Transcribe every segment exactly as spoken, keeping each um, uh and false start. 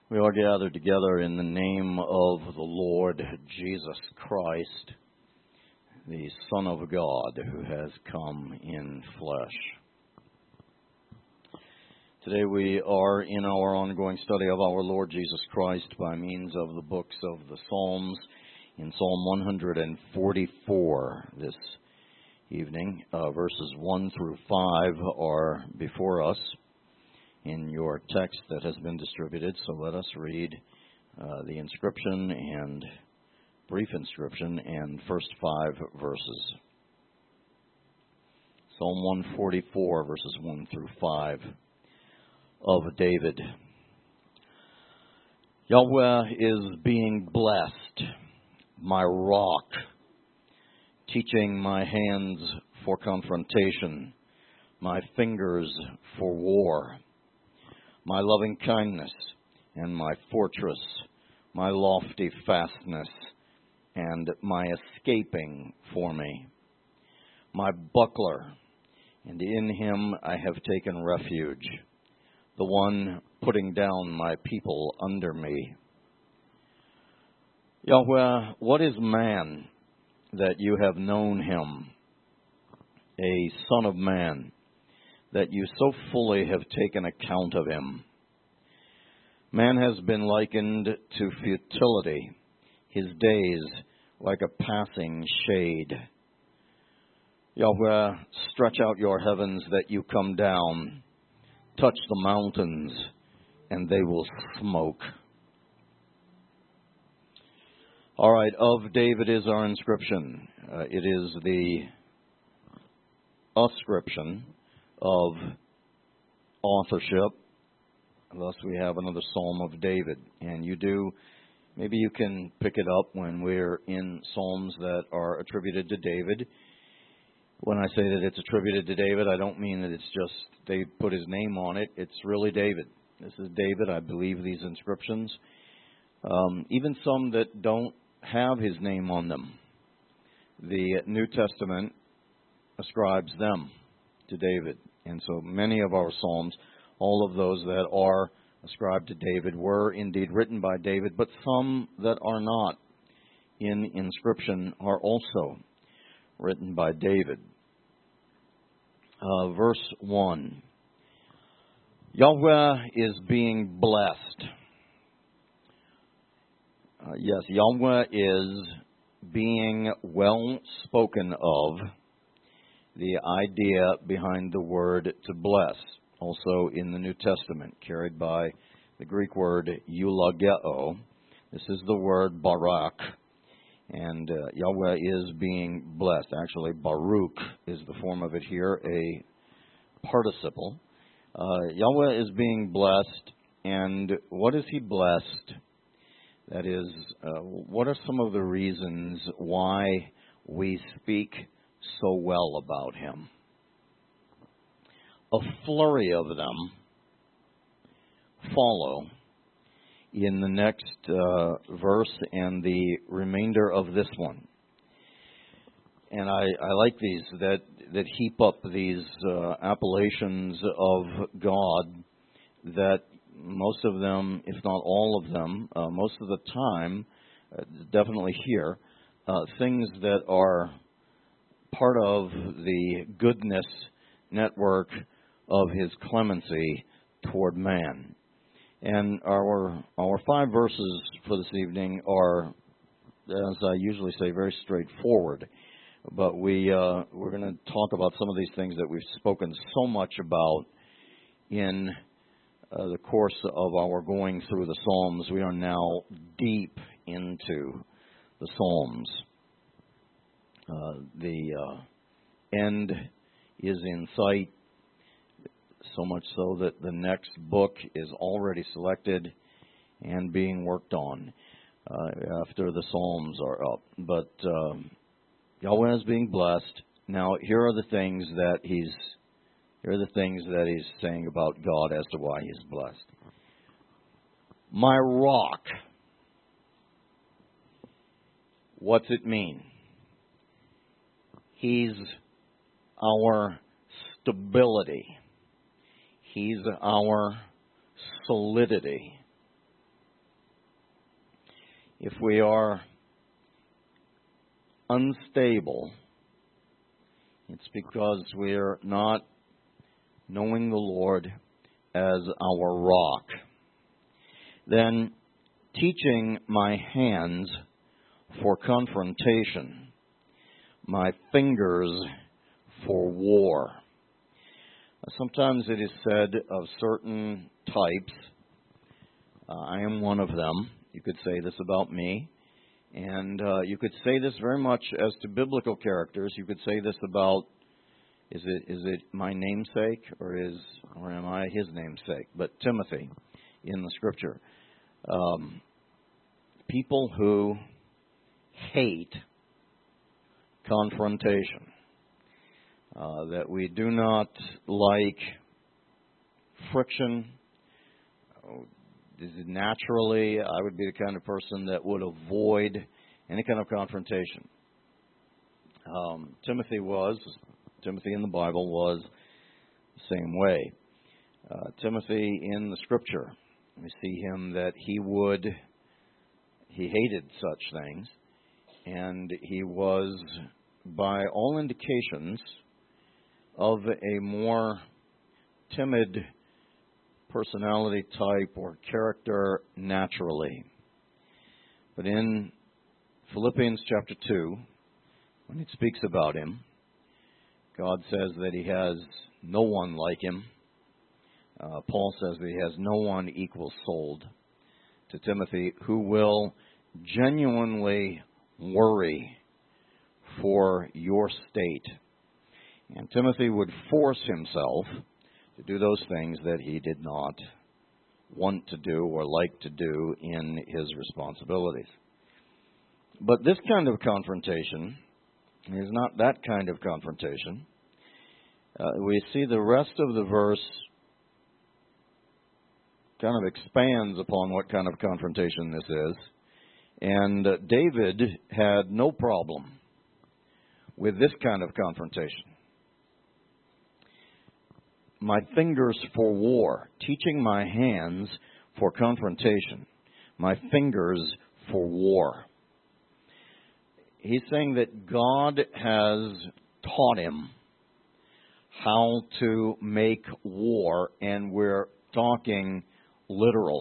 We are gathered together in the name of the Lord Jesus Christ, the Son of God who has come in flesh. Today we are in our ongoing study of our Lord Jesus Christ by means of the books of the Psalms. In Psalm one forty-four this evening, uh, verses one through five are before us in your text that has been distributed. So let us read uh, the inscription and brief inscription and first five verses. Psalm one forty-four, verses one through five of David. Yahweh is being blessed, my rock, teaching my hands for confrontation, my fingers for war, my loving kindness and my fortress, my lofty fastness and my escaping for me, my buckler, and in him I have taken refuge, the one putting down my people under me. Yahweh, what is man that you have known him, a son of man, that you so fully have taken account of him? Man has been likened to futility, his days like a passing shade. Yahweh, stretch out your heavens that you come down, touch the mountains, and they will smoke. All right, of David is our inscription. Uh, it is the ascription of authorship. Thus we have another Psalm of David. And you do, maybe you can pick it up when we're in Psalms that are attributed to David. When I say that it's attributed to David, I don't mean that it's just they put his name on it. It's really David. This is David. I believe these inscriptions. Um, even some that don't have his name on them. The New Testament ascribes them to David. And so many of our Psalms, all of those that are ascribed to David, were indeed written by David, but some that are not in inscription are also written by David. Uh, verse one. Yahweh is being blessed. Uh, yes, Yahweh is being well spoken of. The idea behind the word to bless, also in the New Testament, carried by the Greek word eulogeo. This is the word barak. And uh, Yahweh is being blessed. Actually, Baruch is the form of it here, a participle. Uh, Yahweh is being blessed, and what is he blessed? That is, uh, what are some of the reasons why we speak so well about him? A flurry of them follow in the next uh, verse and the remainder of this one. And I, I like these that, that heap up these uh, appellations of God that most of them, if not all of them, uh, most of the time, uh, definitely here, uh, things that are part of the goodness network of his clemency toward man. And our our five verses for this evening are, as I usually say, very straightforward. But we, uh, we're going to talk about some of these things that we've spoken so much about in uh, the course of our going through the Psalms. We are now deep into the Psalms. Uh, the uh, end is in sight. So much so that the next book is already selected and being worked on uh, after the Psalms are up. But uh, Yahweh is being blessed. Now, here are the things that he's here are the things that he's saying about God as to why he's blessed. My rock. What's it mean? He's our stability. He's our solidity. if we are unstable, it's because we're not knowing the Lord as our rock. Then teaching my hands for confrontation, my fingers for war. Sometimes it is said of certain types, uh, I am one of them. You could say this about me. And uh, you could say this very much as to biblical characters. You could say this about, is it is it my namesake or is or am I his namesake? But Timothy in the Scripture. Um, people who hate confrontation. Uh, that we do not like friction. Naturally, I would be the kind of person that would avoid any kind of confrontation. Um, Timothy was, Timothy in the Bible was the same way. Uh, Timothy in the Scripture, we see him that he would, he hated such things, and he was, by all indications, of a more timid personality type or character naturally. But in Philippians chapter two, when it speaks about him, God says that he has no one like him. Uh, Paul says that he has no one equal souled to Timothy who will genuinely worry for your state. And Timothy would force himself to do those things that he did not want to do or like to do in his responsibilities. But this kind of confrontation is not that kind of confrontation. Uh, we see the rest of the verse kind of expands upon what kind of confrontation this is. And uh, David had no problem with this kind of confrontation. My fingers for war, teaching my hands for confrontation, my fingers for war. He's saying that God has taught him how to make war, and we're talking literal.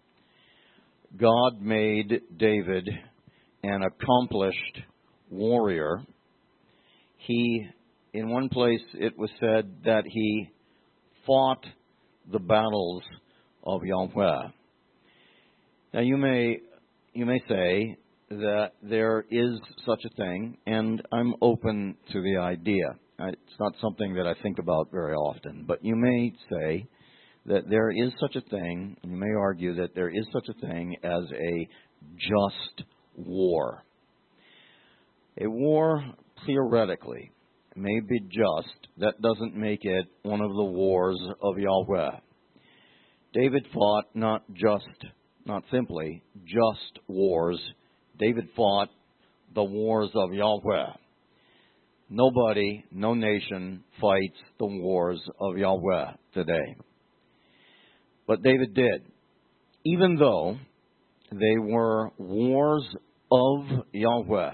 God made David an accomplished warrior. He, in one place it was said that he fought the battles of Yahweh. Now you may you may say that there is such a thing, and I'm open to the idea. It's not something that I think about very often, but you may say that there is such a thing, and you may argue that there is such a thing as a just war. A war, theoretically, may be just. That doesn't make it one of the wars of Yahweh. David fought not just, not simply, just wars. David fought the wars of Yahweh. Nobody, no nation fights the wars of Yahweh today. But David did. Even though they were wars of Yahweh,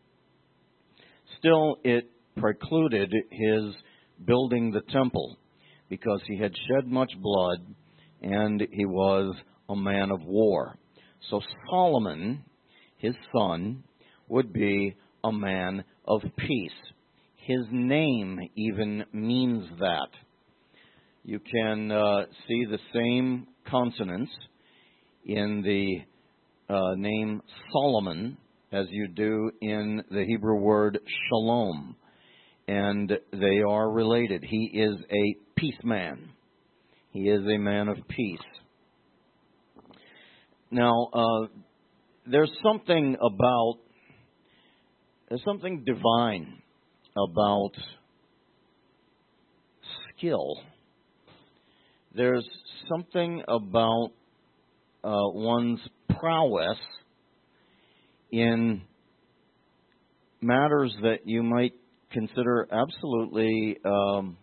still it precluded his building the temple because he had shed much blood and he was a man of war. So Solomon, his son, would be a man of peace. His name even means that. You can uh, see the same consonants in the uh, name Solomon as you do in the Hebrew word shalom. And they are related. He is a peace man. He is a man of peace. Now, uh, there's something about, there's something divine about skill. There's something about uh, one's prowess in matters that you might consider absolutely um,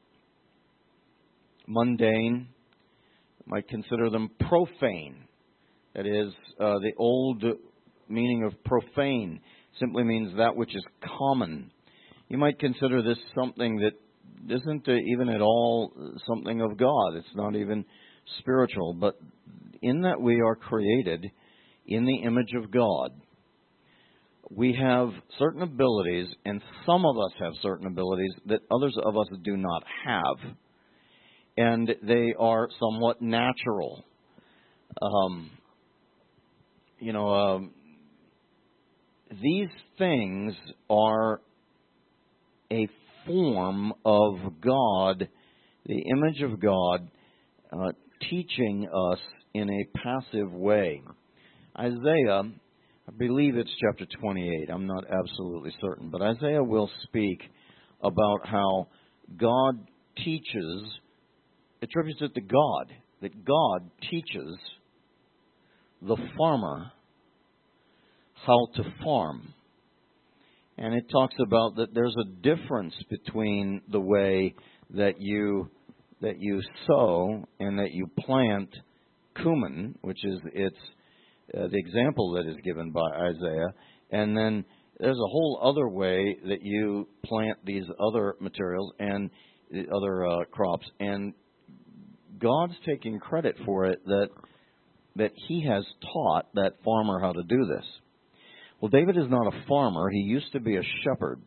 mundane, might consider them profane. That is, uh, the old meaning of profane. Simply means that which is common. You might consider this something that isn't even at all something of God. It's not even spiritual. But in that we are created in the image of God, we have certain abilities, and some of us have certain abilities that others of us do not have. And they are somewhat natural. Um, you know, um, these things are a form of God, the image of God, uh, teaching us in a passive way. Isaiah, I believe it's chapter twenty-eight, I'm not absolutely certain, but Isaiah will speak about how God teaches, attributes it to God, that God teaches the farmer how to farm. And it talks about that there's a difference between the way that you that you sow and that you plant cumin, which is it's uh, the example that is given by Isaiah, and then there's a whole other way that you plant these other materials and the other uh, crops, and God's taking credit for it that that He has taught that farmer how to do this. Well, David is not a farmer. He used to be a shepherd.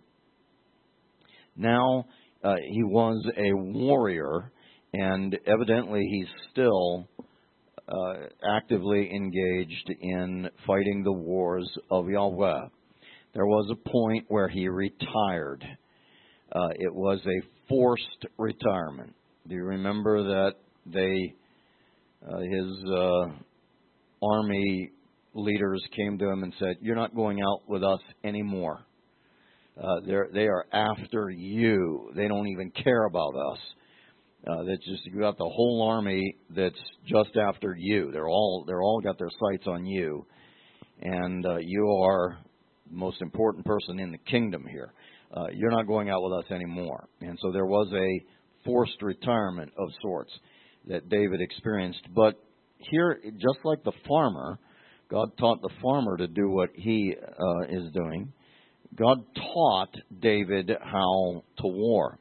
Now uh, he was a warrior, and evidently he's still uh, actively engaged in fighting the wars of Yahweh. There was a point where he retired. Uh, it was a forced retirement. Do you remember that they, uh, his uh, army leaders came to him and said, "You're not going out with us anymore. Uh, they're, they are after you. They don't even care about us. Uh, that's just you got the whole army that's just after you. They're all they're all got their sights on you, and uh, you are the most important person in the kingdom here. Uh, you're not going out with us anymore." And so there was a forced retirement of sorts that David experienced. But here, just like the farmer, God taught the farmer to do what he uh, is doing. God taught David how to war.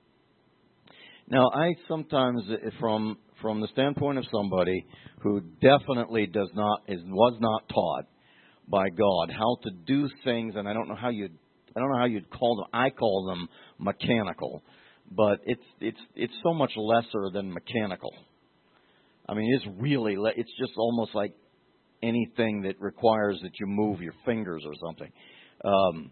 Now, I sometimes, from from the standpoint of somebody who definitely does not is was not taught by God how to do things, and I don't know how you I don't know how you'd call them. I call them mechanical, but it's it's it's so much lesser than mechanical. I mean, it's really it's just almost like anything that requires that you move your fingers or something. Um,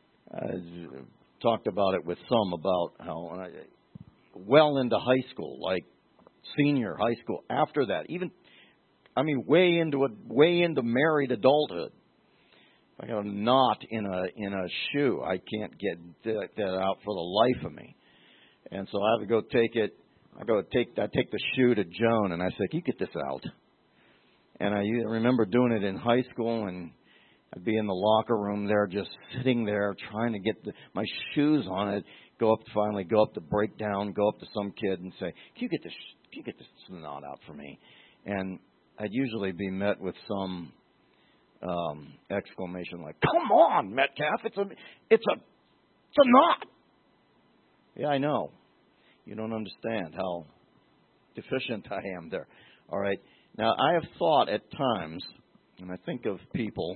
I talked about it with some about how I, well into high school, like senior high school. After that, even I mean, way into a way into married adulthood. If I got a knot in a in a shoe, I can't get that out for the life of me, and so I have to go take it. I go take I take the shoe to Joan, and I say, "Can you get this out?" And I remember doing it in high school, and I'd be in the locker room there, just sitting there trying to get the, my shoes on it. Go up, finally go up to break down, go up to some kid and say, "Can you get this? Can you get this knot out for me?" And I'd usually be met with some um, exclamation like, "Come on, Metcalf! It's a, it's a, it's a knot." Yeah, I know. You don't understand how deficient I am there. All right. Now, I have thought at times, and I think of people,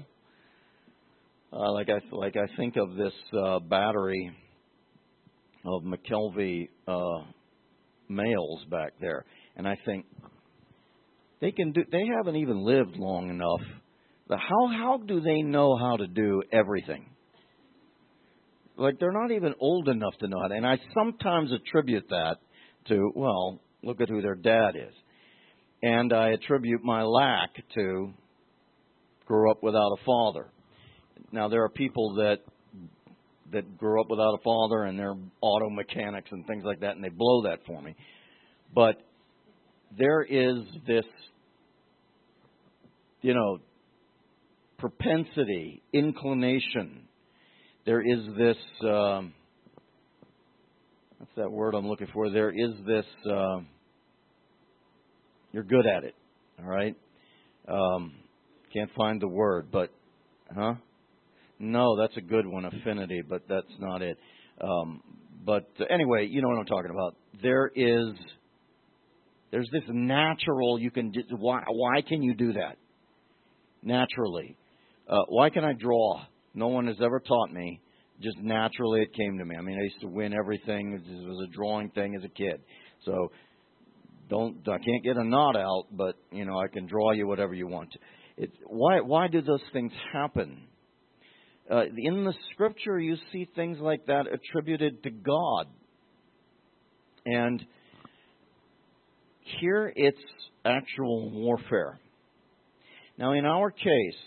uh, like I like I think of this uh, battery of McKelvey uh, males back there, and I think they can do. They haven't even lived long enough. But how how do they know how to do everything? Like they're not even old enough to know how to. And I sometimes attribute that to, well, look at who their dad is. And I attribute my lack to grew up without a father. Now, there are people that that grew up without a father and they're auto mechanics and things like that, and they blow that for me. But there is this, you know, propensity, inclination. There is this, um, what's that word I'm looking for? There is this, uh, you're good at it, all right? Um, can't find the word, but Huh? No, that's a good one, affinity, but that's not it. Um, but anyway, you know what I'm talking about. There is, there's this natural, you can, why, why can you do that? Naturally. Uh, why can I draw? No one has ever taught me. Just naturally it came to me. I mean, I used to win everything. It was a drawing thing as a kid. So don't, I can't get a knot out, but, you know, I can draw you whatever you want. It, why, why do those things happen? Uh, in the Scripture, you see things like that attributed to God. And here it's actual warfare. Now, in our case,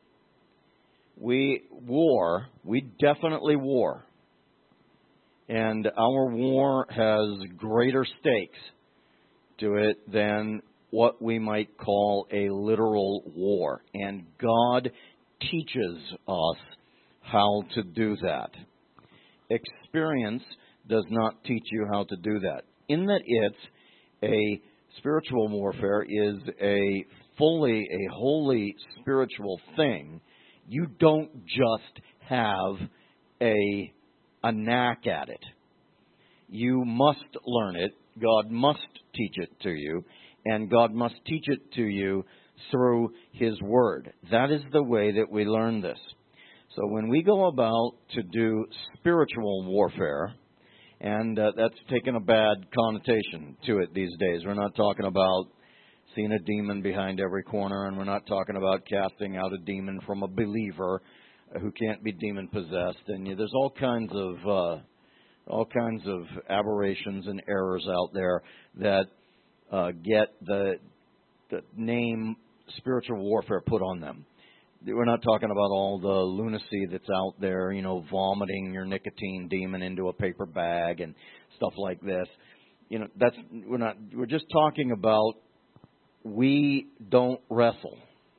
we war, we definitely war. And our war has greater stakes to it than what we might call a literal war. And God teaches us how to do that. Experience does not teach you how to do that. In that it's a spiritual warfare is a fully, a wholly spiritual thing. You don't just have a, a knack at it. You must learn it. God must teach it to you. And God must teach it to you through His Word. That is the way that we learn this. So when we go about to do spiritual warfare, and uh, that's taken a bad connotation to it these days. We're not talking about seeing a demon behind every corner, and we're not talking about casting out a demon from a believer who can't be demon-possessed. And you know, there's all kinds of uh, all kinds of aberrations and errors out there that uh, get the, the name spiritual warfare put on them. We're not talking about all the lunacy that's out there, you know, vomiting your nicotine demon into a paper bag and stuff like this. You know, that's we're not. We're just talking about we don't wrestle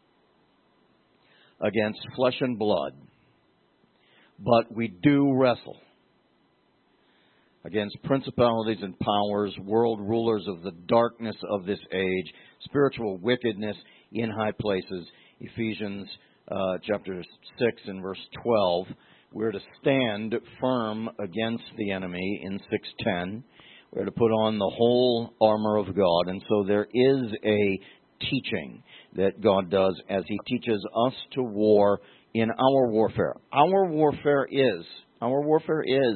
against flesh and blood, but we do wrestle against principalities and powers, world rulers of the darkness of this age, spiritual wickedness in high places. Ephesians Uh, chapter six and verse twelve, we're to stand firm against the enemy in six ten. We're to put on the whole armor of God. And so there is a teaching that God does as He teaches us to war in our warfare. Our warfare is, our warfare is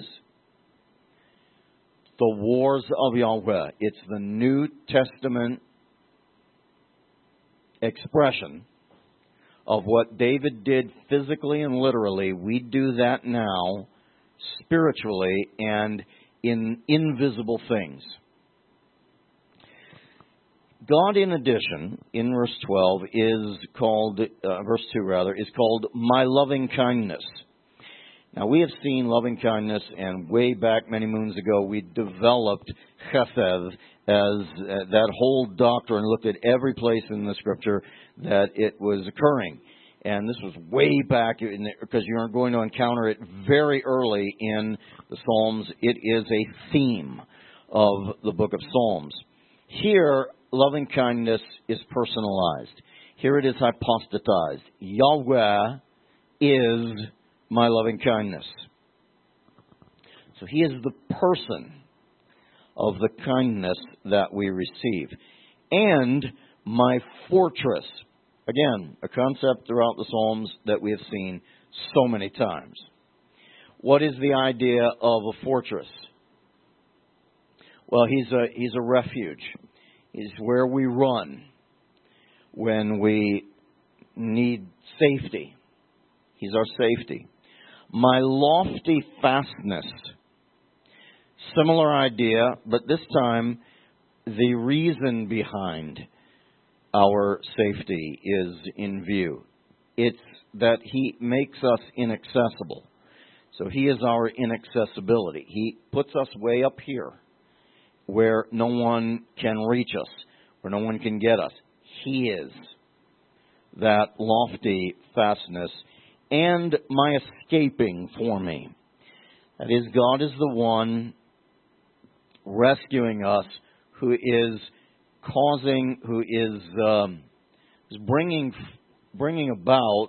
the wars of Yahweh. It's the New Testament expression of what David did physically and literally. We do that now spiritually and in invisible things. God, in addition, in verse twelve, is called, uh, verse two rather, is called my loving kindness. Now, we have seen loving kindness, and way back many moons ago, we developed chesed as uh, that whole doctrine, looked at every place in the Scripture that it was occurring. And this was way back, in the, because you are going to encounter it very early in the Psalms. It is a theme of the book of Psalms. Here, loving kindness is personalized. Here it is hypostatized. Yahweh is my loving kindness. So He is the person of the kindness that we receive. And my fortress. Again, a concept throughout the Psalms that we have seen so many times. What is the idea of a fortress? Well, he's a, he's a refuge. He's where we run when we need safety. He's our safety. My lofty fastness. Similar idea, but this time the reason behind our safety is in view. It's that He makes us inaccessible. So He is our inaccessibility. He puts us way up here where no one can reach us, where no one can get us. He is that lofty fastness and my escaping for me. That is, God is the one rescuing us, who is causing, who is, um, is bringing bringing about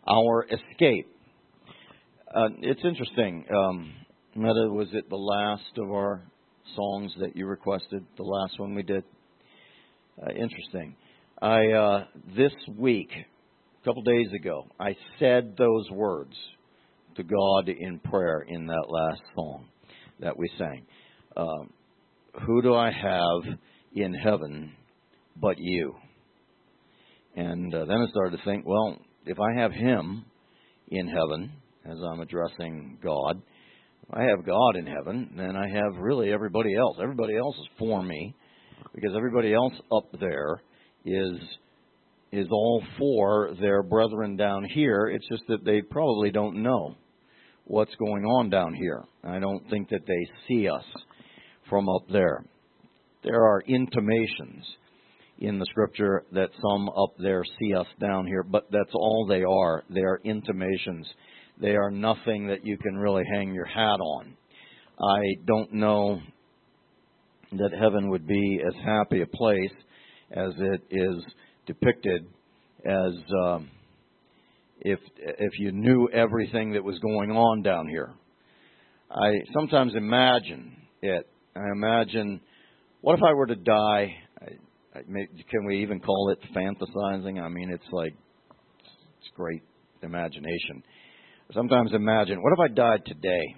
our escape. Uh, it's interesting. Um, Meta, was it the last of our songs that you requested? The last one we did? Uh, interesting. I uh, this week, a couple days ago, I said those words to God in prayer in that last song that we sang. Um, who do I have in heaven but you? And uh, then I started to think, well, if I have him in heaven, as I'm addressing God, if I have God in heaven, then I have really everybody else. Everybody else is for me, because everybody else up there is is all for their brethren down here. It's just that they probably don't know what's going on down here. I don't think that they see us from up there. There are intimations in the Scripture that some up there see us down here, but that's all they are. They are intimations. They are nothing that you can really hang your hat on. I don't know that heaven would be as happy a place as it is depicted as um, if if you knew everything that was going on down here. I sometimes imagine it. I imagine, what if I were to die? I, I may, can we even call it fantasizing? I mean, it's like, it's great imagination. Sometimes imagine, what if I died today?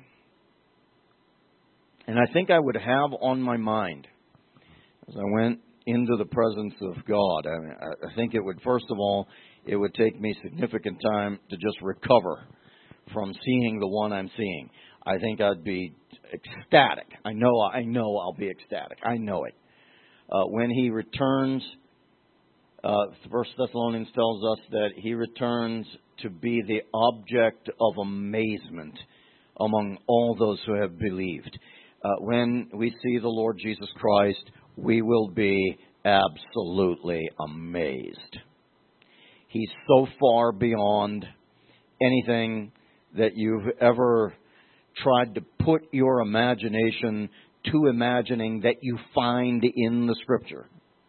And I think I would have on my mind, as I went into the presence of God, I mean, I think it would, first of all, it would take me significant time to just recover from seeing the one I'm seeing. I think I'd be ecstatic. I know, I know I'll be ecstatic. I know it. Uh, when he returns, uh, First Thessalonians tells us that he returns to be the object of amazement among all those who have believed. Uh, when we see the Lord Jesus Christ, we will be absolutely amazed. He's so far beyond anything that you've ever tried to put your imagination to imagining that you find in the Scripture.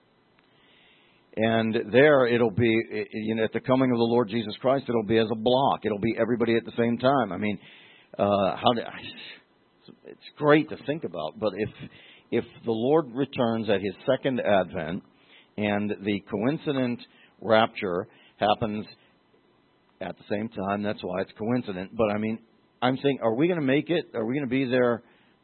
And there it'll be, you know, at the coming of the Lord Jesus Christ, it'll be as a block. It'll be everybody at the same time. I mean, uh, how do, it's great to think about. But if if the Lord returns at His second advent and the coincident rapture happens at the same time, that's why it's coincident. But I mean, I'm saying, are we going to make it? Are we going to be there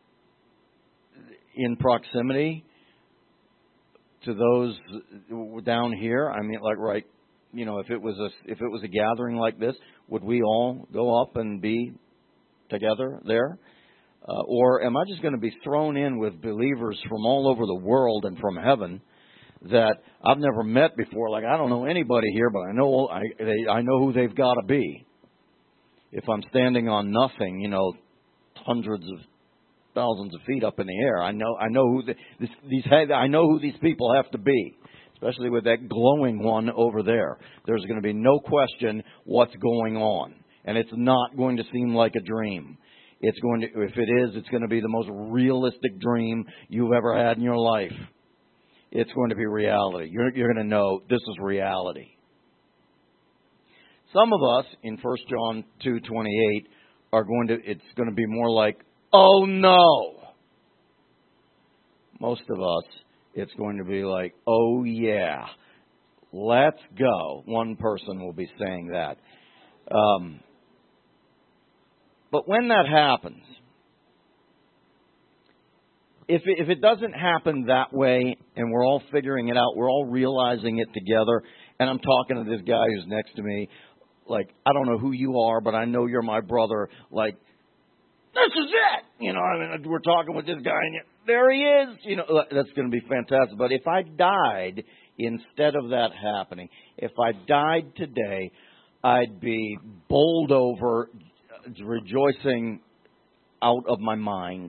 in proximity to those down here? I mean, like, right, you know, if it was a if it was a gathering like this, would we all go up and be together there? Uh, or am I just going to be thrown in with believers from all over the world and from heaven that I've never met before? Like, I don't know anybody here, but I know I they, I know who they've got to be. If I'm standing on nothing, you know, hundreds of thousands of feet up in the air, I know I know who the, this, these I know who these people have to be. Especially with that glowing one over there, there's going to be no question what's going on, and it's not going to seem like a dream. It's going to, if it is, it's going to be the most realistic dream you've ever had in your life. It's going to be reality. You're, you're going to know this is reality. Some of us in First John two twenty-eight are going to, it's going to be more like, oh no. Most of us, it's going to be like, oh yeah, let's go. One person will be saying that. Um, but when that happens, if it, if it doesn't happen that way and we're all figuring it out, we're all realizing it together, and I'm talking to this guy who's next to me, like, I don't know who you are, but I know you're my brother, like, this is it! You know, I mean, we're talking with this guy, and there he is! You know, that's going to be fantastic. But if I died instead of that happening, if I died today, I'd be bowled over, rejoicing out of my mind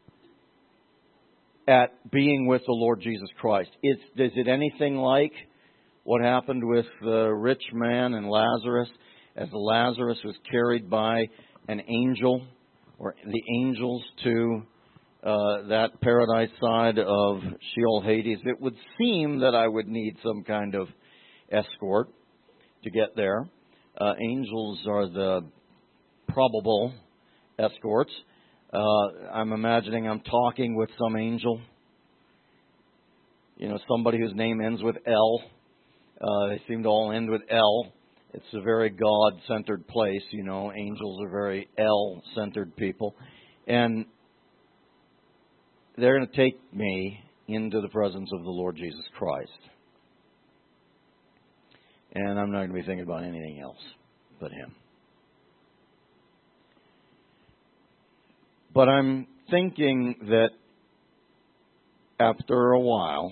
at being with the Lord Jesus Christ. Is, is it anything like what happened with the rich man and Lazarus, as Lazarus was carried by an angel, or the angels to uh, that paradise side of Sheol Hades? It would seem that I would need some kind of escort to get there. uh, angels are the probable escorts. Uh, I'm imagining I'm talking with some angel. You know, somebody whose name ends with L. Uh, they seem to all end with L. It's a very God-centered place. You know, angels are very L-centered people. And they're going to take me into the presence of the Lord Jesus Christ. And I'm not going to be thinking about anything else but Him. But I'm thinking that after a while,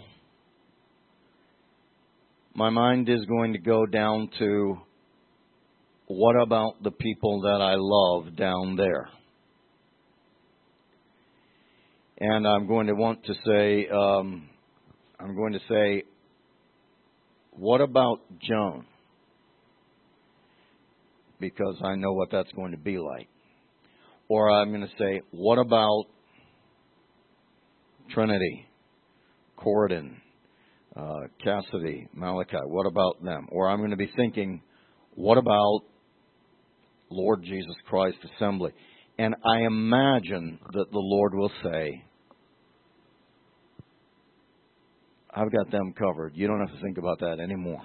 my mind is going to go down to, what about the people that I love down there? And I'm going to want to say, um, I'm going to say, what about Joan? Because I know what that's going to be like. Or I'm going to say, what about Trinity, Corridon, uh, Cassidy, Malachi? What about them? Or I'm going to be thinking, what about Lord Jesus Christ Assembly? And I imagine that the Lord will say, I've got them covered. You don't have to think about that anymore.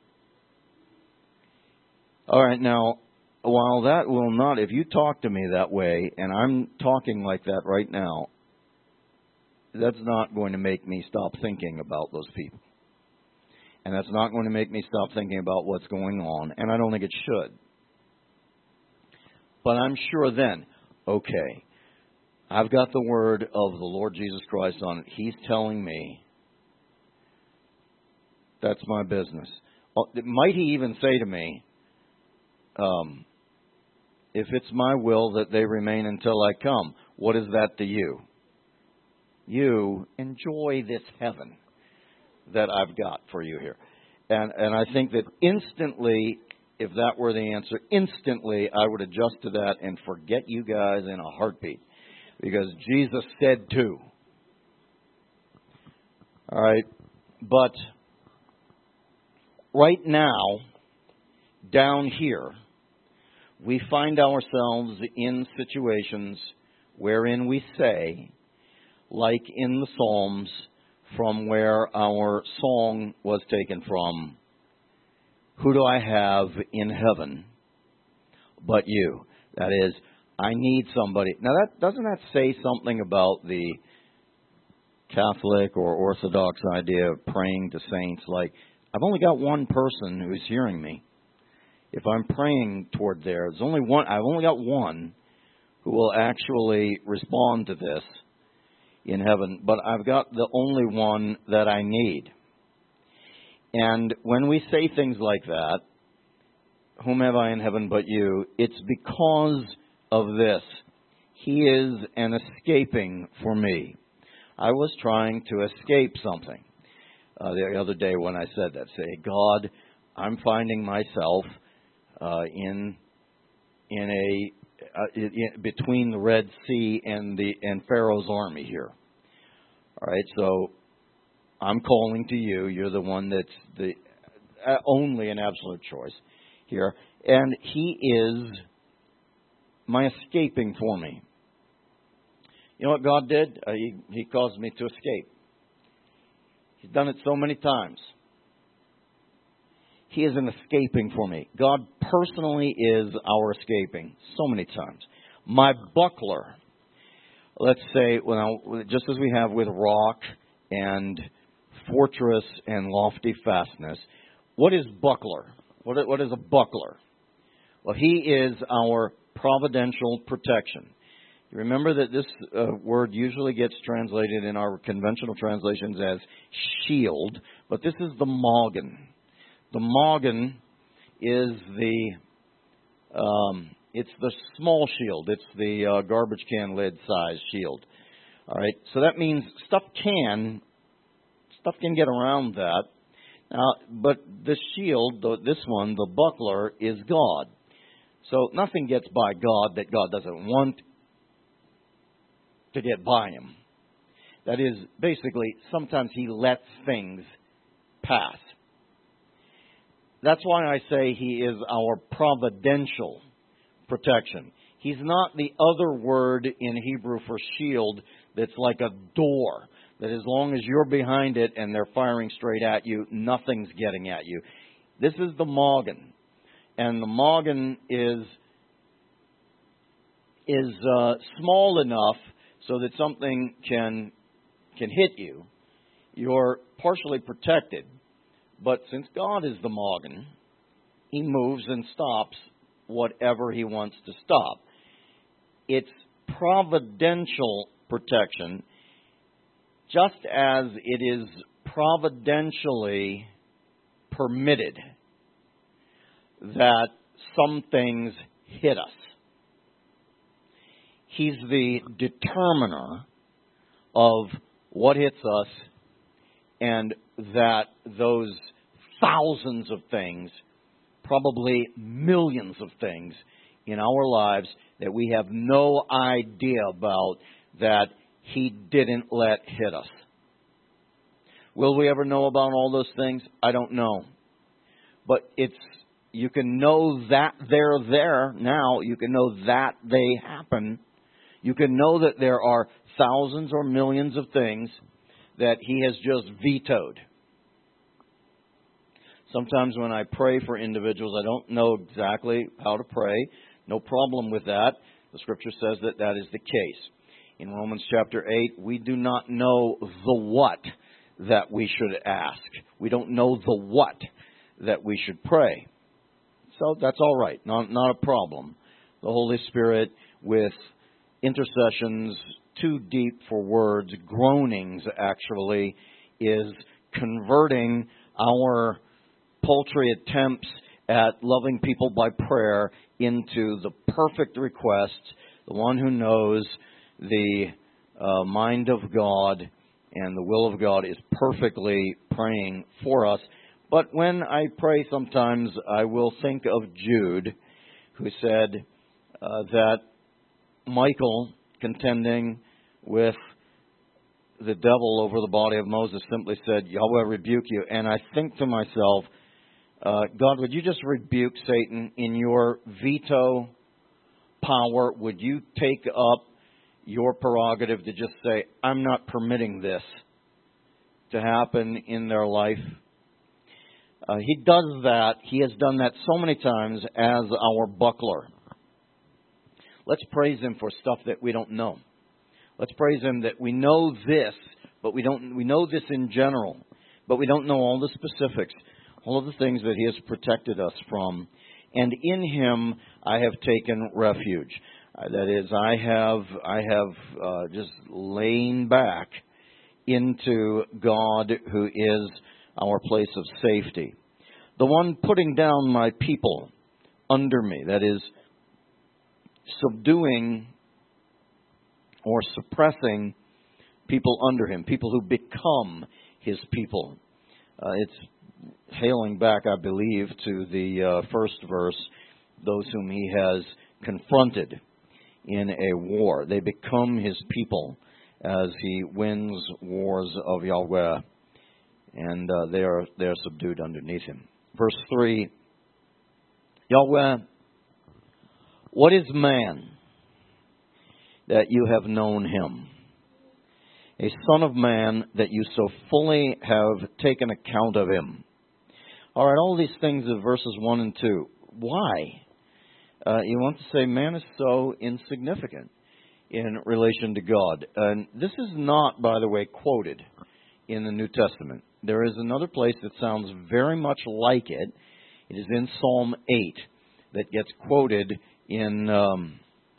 All right, now, while that will not, if you talk to me that way, and I'm talking like that right now, that's not going to make me stop thinking about those people. And that's not going to make me stop thinking about what's going on, and I don't think it should. But I'm sure then, okay, I've got the word of the Lord Jesus Christ on it. He's telling me that's my business. Might He even say to me, um, if it's my will that they remain until I come, what is that to you? You enjoy this heaven that I've got for you here. And and I think that instantly, if that were the answer, instantly I would adjust to that and forget you guys in a heartbeat. Because Jesus said to. All right. But right now, down here, we find ourselves in situations wherein we say, like in the Psalms, from where our song was taken from, who do I have in heaven but you? That is, I need somebody. Now, that doesn't that say something about the Catholic or Orthodox idea of praying to saints? Like, I've only got one person who's hearing me. If I'm praying toward there, there's only one. I've only got one who will actually respond to this in heaven, but I've got the only one that I need. And when we say things like that, whom have I in heaven but you, it's because of this. He is an escaping for me. I was trying to escape something uh, the other day when I said that. Say, God, I'm finding myself uh, in in a uh, in, between the Red Sea and the and Pharaoh's army here. All right, so I'm calling to you. You're the one that's the uh, only an absolute choice here, and He is my escaping for me. You know what God did? Uh, he, he caused me to escape. He's done it so many times. He is an escaping for me. God personally is our escaping so many times. My buckler, let's say, well, just as we have with rock and fortress and lofty fastness, what is buckler? What, what is a buckler? Well, He is our providential protection. You remember that this uh, word usually gets translated in our conventional translations as shield, but this is the Magen. The Magen is the um, it's the small shield. It's the uh, garbage can lid size shield. All right, so that means stuff can stuff can get around that. Now, but the shield, the, this one, the buckler, is God. So nothing gets by God that God doesn't want to get by Him. That is, basically, sometimes He lets things pass. that's why I say He is our providential protection. He's not the other word in Hebrew for shield that's like a door, that as long as you're behind it and they're firing straight at you, nothing's getting at you. This is the Magen. And the Magen is, is uh, small enough so that something can, can hit you. You're partially protected. But since God is the Magen, He moves and stops whatever He wants to stop. It's providential protection, just as it is providentially permitted that some things hit us. He's the determiner of what hits us, and that those thousands of things, probably millions of things in our lives that we have no idea about, that He didn't let hit us. Will we ever know about all those things? I don't know. But it's, you can know that they're there now. You can know that they happen. You can know that there are thousands or millions of things that He has just vetoed. Sometimes when I pray for individuals, I don't know exactly how to pray. No problem with that. The Scripture says that that is the case. In Romans chapter eight, we do not know the what that we should ask. We don't know the what that we should pray. So that's all right. Not, not a problem. The Holy Spirit, with intercessions too deep for words, groanings actually, is converting our paltry attempts at loving people by prayer into the perfect request, the one who knows the uh, mind of God and the will of God is perfectly praying for us. But when I pray sometimes, I will think of Jude, who said uh, that Michael, contending with the devil over the body of Moses, simply said, Yahweh rebuke you. And I think to myself, uh, God, would you just rebuke Satan in your veto power? Would you take up your prerogative to just say, I'm not permitting this to happen in their life? Uh, he does that. He has done that so many times as our buckler. Let's praise Him for stuff that we don't know. Let's praise Him that we know this, but we don't. We know this in general, but we don't know all the specifics, all of the things that He has protected us from. And in Him, I have taken refuge. Uh, that is, I have, I have uh, just lain back into God, who is our place of safety. The one putting down my people under me, that is, subduing or suppressing people under Him, people who become His people. Uh, it's hailing back, I believe, to the uh, first verse, those whom He has confronted in a war. They become His people as He wins wars of Yahweh, and uh, they are they are subdued underneath Him. Verse three, Yahweh, what is man that you have known him? A son of man that you so fully have taken account of him. All right, all these things of verses one and two. Why? Uh, you want to say man is so insignificant in relation to God. And this is not, by the way, quoted in the New Testament. There is another place that sounds very much like it. It is in Psalm eight that gets quoted in um,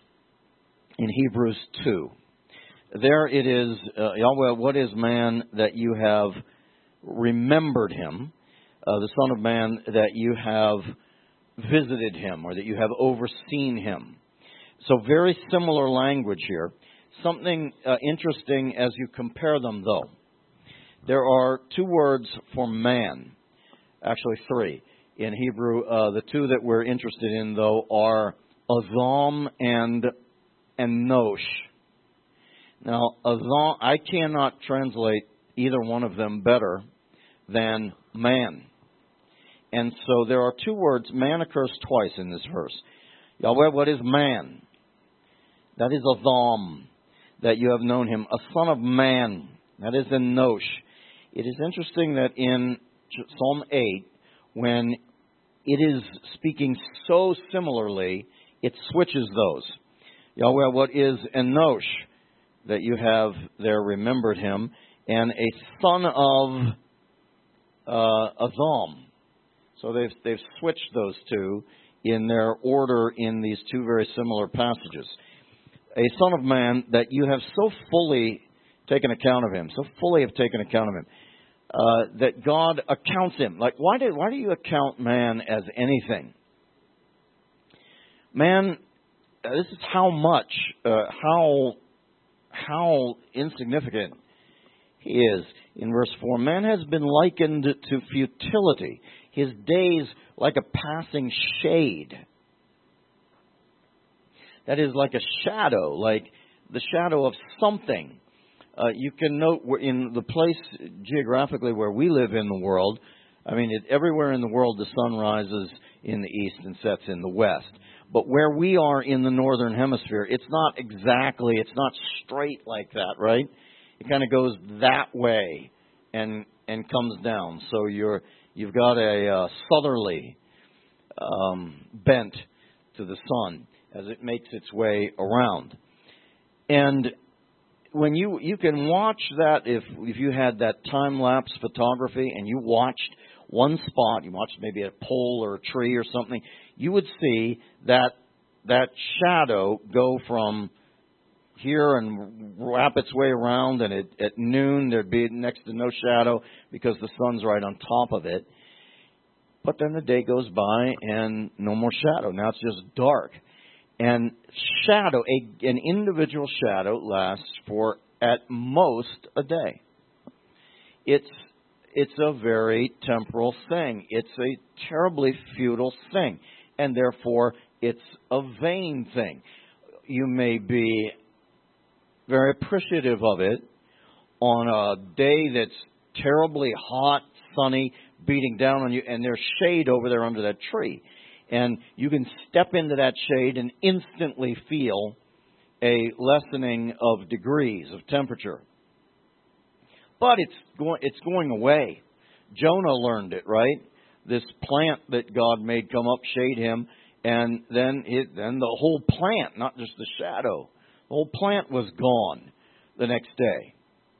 in Hebrews two. There it is, uh, Yahweh, what is man that you have remembered him, uh, the Son of Man that you have visited him, or that you have overseen him. So very similar language here. Something uh, interesting as you compare them, though. There are two words for man, actually three. In Hebrew, uh, the two that we're interested in, though, are Azam and Enosh. Now, Azam, I cannot translate either one of them better than man. And so there are two words, man occurs twice in this verse. Yahweh, what is man? That is Adam, that you have known him. A son of man, that is Enosh. It is interesting that in Psalm eight, when it is speaking so similarly, it switches those. Yahweh, what is Enosh? That you have there remembered him. And a son of uh, Adam. So they've they've switched those two in their order in these two very similar passages. A son of man, that you have so fully taken account of him, so fully have taken account of him, uh, that God accounts him. Like, why do why do you account man as anything? Man, uh, this is how much, uh, how how insignificant he is. In verse four, man has been likened to futility, his days like a passing shade. That is like a shadow, like the shadow of something. Uh, you can note in the place geographically where we live in the world, I mean, it, everywhere in the world the sun rises in the east and sets in the west. But where we are in the northern hemisphere, it's not exactly, it's not straight like that, right? It kind of goes that way and and comes down. So you're you've got a uh, southerly um, bent to the sun as it makes its way around. And when you you can watch that, if if you had that time lapse photography and you watched one spot, you watched maybe a pole or a tree or something, you would see that that shadow go from here and wrap its way around, and it, at noon there'd be next to no shadow because the sun's right on top of it. But then the day goes by and no more shadow. Now it's just dark. And shadow, a, an individual shadow lasts for at most a day. It's it's a very temporal thing. It's a terribly futile thing. And therefore, it's a vain thing. You may be very appreciative of it on a day that's terribly hot, sunny, beating down on you, and there's shade over there under that tree. And you can step into that shade and instantly feel a lessening of degrees of temperature. But it's going, it's going away. Jonah learned it, right? This plant that God made come up, shade him, and then it, then the whole plant, not just the shadow, the whole plant was gone the next day.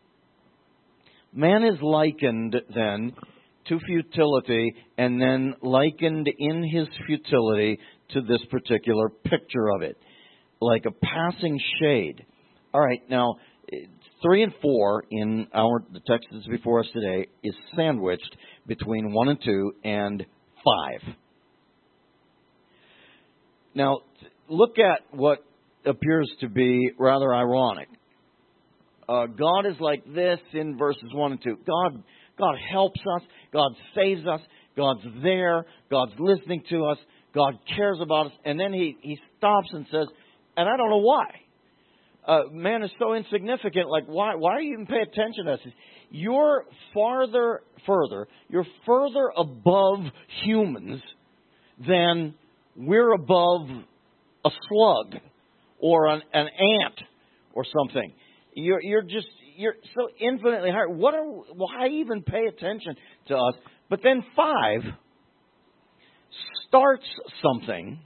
Man is likened then to futility, and then likened in his futility to this particular picture of it, like a passing shade. All right, now, three and four in our the text that's before us today is sandwiched between one and two and five. Now, look at what appears to be rather ironic. Uh, God is like this in verses one and two. God God helps us. God saves us. God's there. God's listening to us. God cares about us. And then he, he stops and says, and I don't know why. Uh, man is so insignificant. Like, why why do you even pay attention to us? You're farther, further, you're further above humans than we're above a slug or an, an ant or something. You're, you're just, you're so infinitely higher. What are, why even pay attention to us? But then five starts something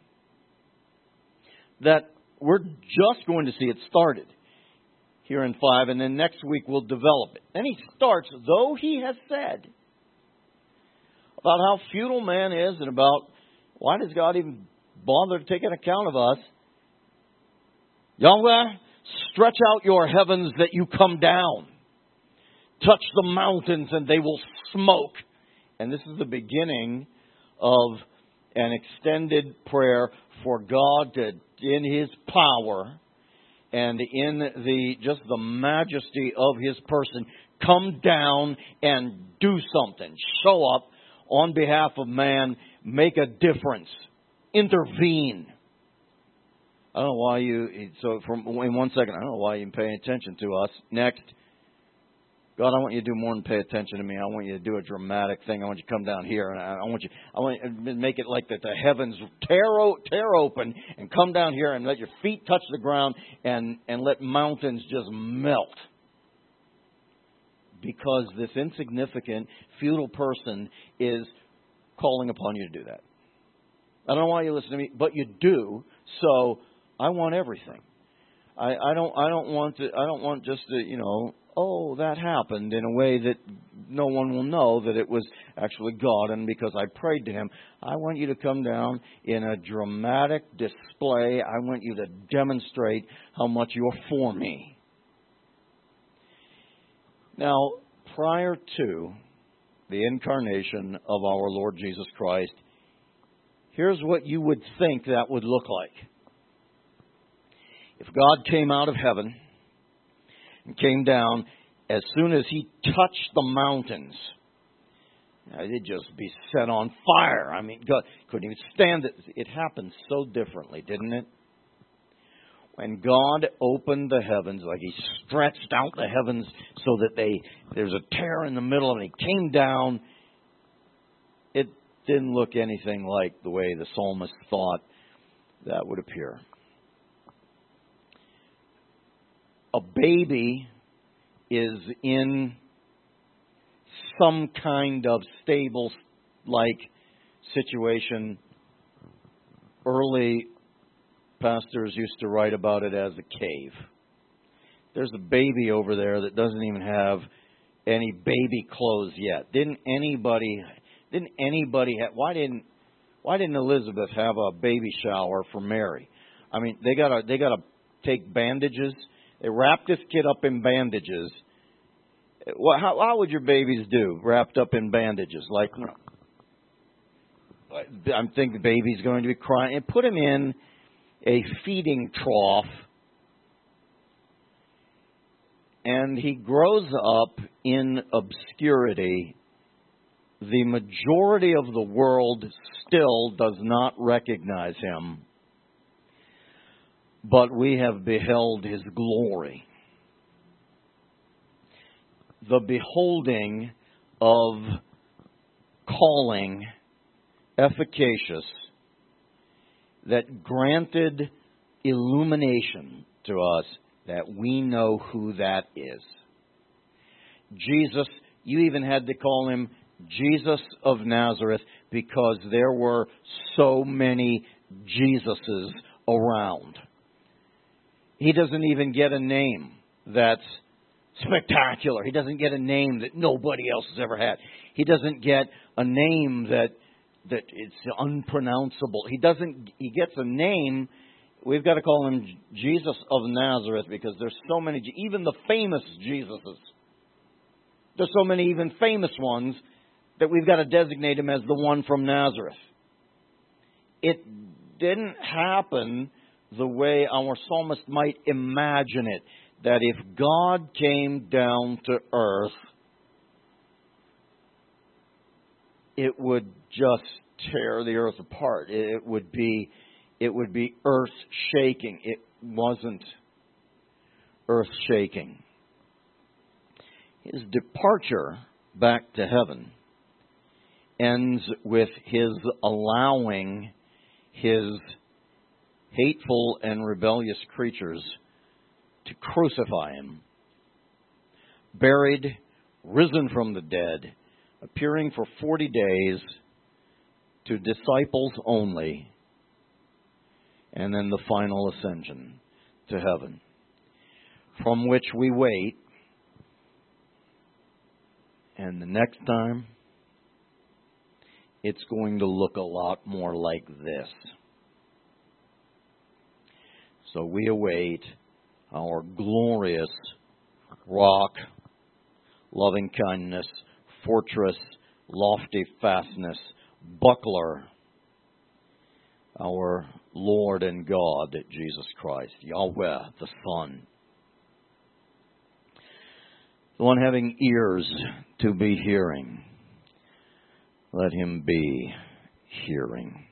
that we're just going to see it started here in five, and then next week we'll develop it. Then he starts, though he has said about how futile man is and about why does God even bother to take an account of us? Yahweh, stretch out your heavens that you come down. Touch the mountains and they will smoke. And this is the beginning of an extended prayer for God to, in His power and in the just the majesty of His person, come down and do something. Show up on behalf of man. Make a difference. Intervene. I don't know why you, so from in one second, I don't know why you're paying attention to us. Next, God, I want you to do more than pay attention to me. I want you to do a dramatic thing. I want you to come down here, and I, I want you, I want you to make it like that the heavens tear, o- tear open and come down here and let your feet touch the ground and, and let mountains just melt. Because this insignificant, futile person is calling upon you to do that. I don't know why you listen to me, but you do. So I want everything. I, I don't. I don't want to. I don't want just to. You know. Oh, that happened in a way that no one will know that it was actually God, and because I prayed to Him. I want you to come down in a dramatic display. I want you to demonstrate how much you're for me. Now, prior to the incarnation of our Lord Jesus Christ, here's what you would think that would look like. If God came out of heaven and came down, as soon as He touched the mountains, they'd just be set on fire. I mean, God couldn't even stand it. It happened so differently, didn't it? When God opened the heavens, like He stretched out the heavens so that they there's a tear in the middle and He came down, it didn't look anything like the way the psalmist thought that would appear. A baby is in some kind of stable-like situation. Early pastors used to write about it as a cave. There's a baby over there that doesn't even have any baby clothes yet. Didn't anybody? Didn't anybody have? Why didn't? Why didn't Elizabeth have a baby shower for Mary? I mean, they gotta they gotta take bandages. They wrap this kid up in bandages. Well, how, how would your babies do wrapped up in bandages? Like, I'm thinking the baby's going to be crying. And put him in a feeding trough. And he grows up in obscurity. The majority of the world still does not recognize him. But we have beheld His glory. The beholding of calling efficacious that granted illumination to us that we know who that is. Jesus, you even had to call Him Jesus of Nazareth because there were so many Jesuses around. He doesn't even get a name that's spectacular. He doesn't get a name that nobody else has ever had. He doesn't get a name that that it's unpronounceable. He doesn't. He gets a name. We've got to call Him Jesus of Nazareth because there's so many, even the famous Jesuses. There's so many even famous ones that we've got to designate Him as the one from Nazareth. It didn't happen the way our psalmist might imagine it, that if God came down to earth, it would just tear the earth apart. It would be, it would be earth-shaking. It wasn't earth-shaking. His departure back to heaven ends with His allowing His hateful and rebellious creatures to crucify Him, buried, risen from the dead, appearing for forty days to disciples only, and then the final ascension to heaven, from which we wait. And the next time, it's going to look a lot more like this. So we await our glorious rock, loving kindness, fortress, lofty fastness, buckler, our Lord and God, Jesus Christ, Yahweh, the Son. The one having ears to be hearing, let him be hearing.